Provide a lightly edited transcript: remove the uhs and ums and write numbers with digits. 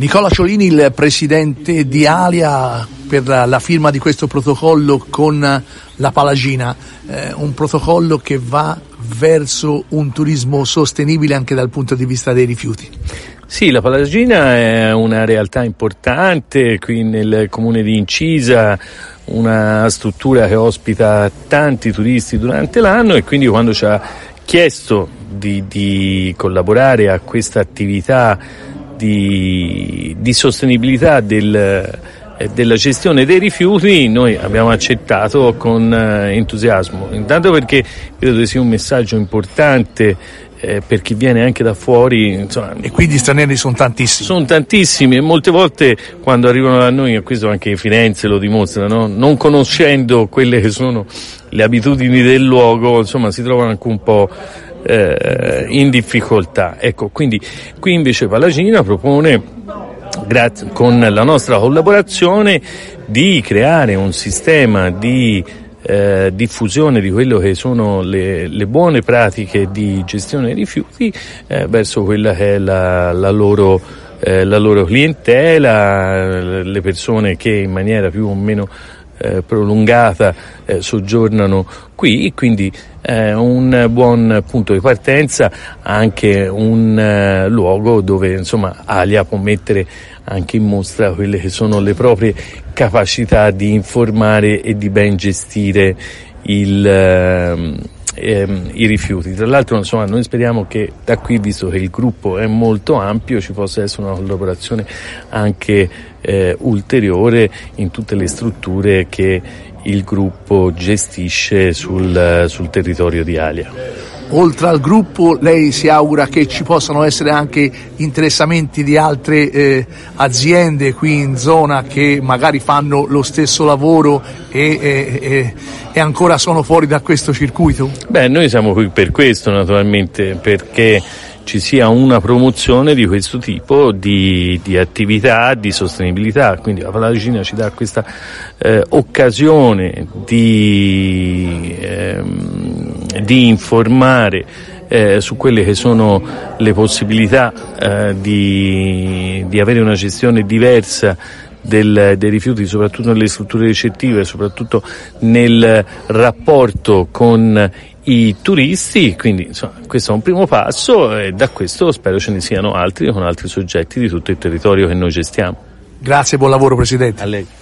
Nicola Ciolini, il presidente di Alia, per la firma di questo protocollo con la Palagina, un protocollo che va verso un turismo sostenibile anche dal punto di vista dei rifiuti. Sì, la Palagina è una realtà importante qui nel comune di Incisa, una struttura che ospita tanti turisti durante l'anno, e quindi quando ci ha chiesto di collaborare a questa attività di sostenibilità della gestione dei rifiuti, noi abbiamo accettato con entusiasmo, intanto perché credo che sia un messaggio importante per chi viene anche da fuori, insomma. E quindi gli stranieri sono tantissimi? Sono tantissimi, e molte volte quando arrivano da noi, e questo anche Firenze lo dimostra, no? Non conoscendo quelle che sono le abitudini del luogo, insomma, si trovano anche un po' in difficoltà. Ecco, quindi qui invece Palagina propone, con la nostra collaborazione, di creare un sistema di diffusione di quello che sono le buone pratiche di gestione dei rifiuti verso quella che è la loro clientela, le persone che in maniera più o meno prolungata soggiornano qui, quindi un buon punto di partenza, anche un luogo dove insomma Alia può mettere anche in mostra quelle che sono le proprie capacità di informare e di ben gestire i rifiuti. Tra l'altro, insomma, noi speriamo che da qui, visto che il gruppo è molto ampio, ci possa essere una collaborazione anche ulteriore in tutte le strutture che il gruppo gestisce sul territorio di Alia. Oltre al gruppo, lei si augura che ci possano essere anche interessamenti di altre aziende qui in zona che magari fanno lo stesso lavoro e ancora sono fuori da questo circuito? Beh, noi siamo qui per questo, naturalmente, perché ci sia una promozione di questo tipo di attività di sostenibilità. Quindi la Palagina ci dà questa occasione di informare su quelle che sono le possibilità di avere una gestione diversa dei rifiuti, soprattutto nelle strutture ricettive, soprattutto nel rapporto con i turisti. Quindi insomma, questo è un primo passo, e da questo spero ce ne siano altri con altri soggetti di tutto il territorio che noi gestiamo. Grazie, buon lavoro Presidente. A lei.